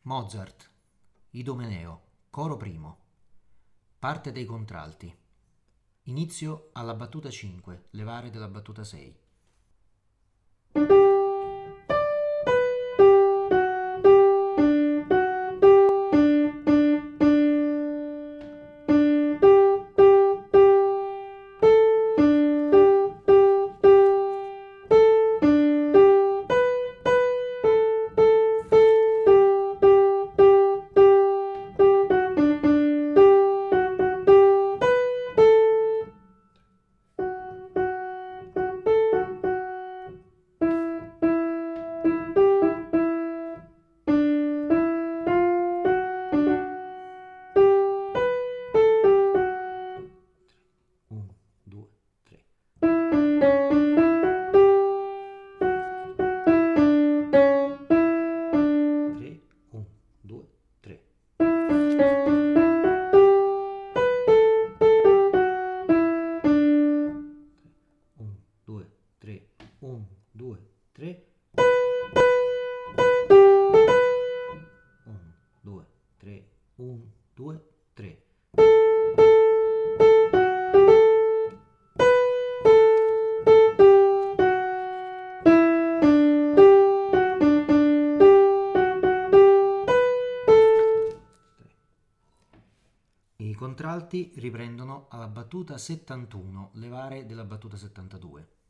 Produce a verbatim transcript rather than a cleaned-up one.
Mozart, Idomeneo, coro primo, parte dei contralti. Inizio alla battuta cinque, levare della battuta sei. uno, due, tre. tre, uno, due, tre. uno, due, tre. uno, due, tre. uno, due, tre. uno, due, tre. I contralti riprendono alla battuta settantuno, levare della battuta settantadue.